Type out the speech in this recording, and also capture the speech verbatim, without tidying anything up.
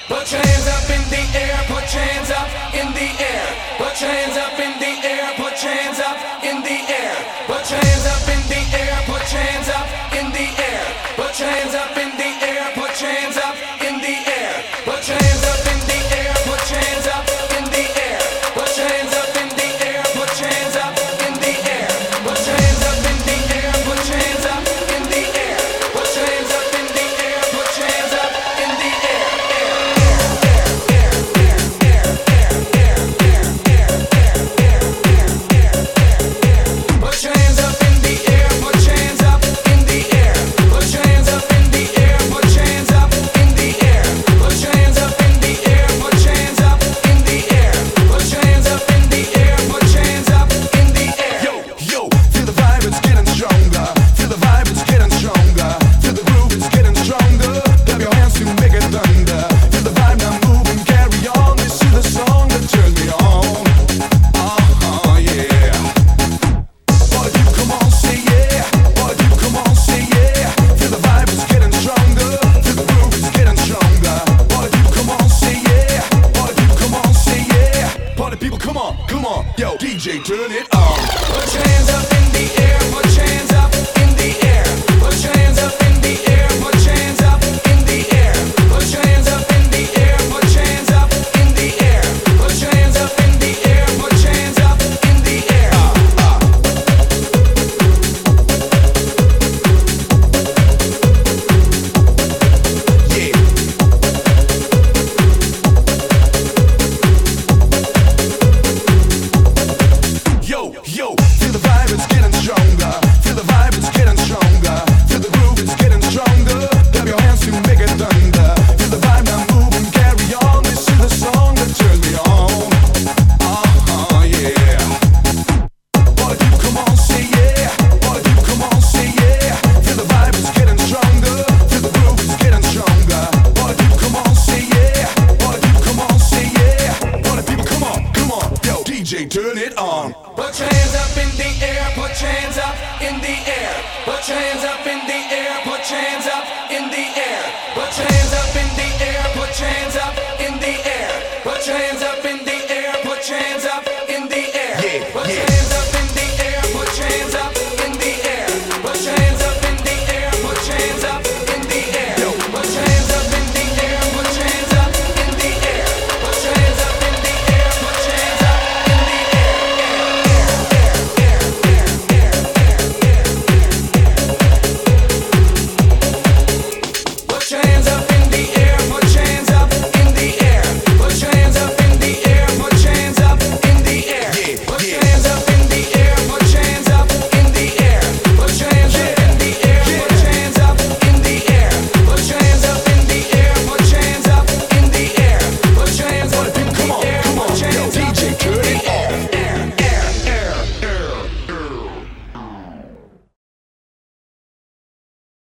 Put your hands up in the air, put your hands up in the air. Put your hands up in the air, put your hands up in the air. Put your hands up in the air, put your hands up in the air. Put your hands up in the air, put your hands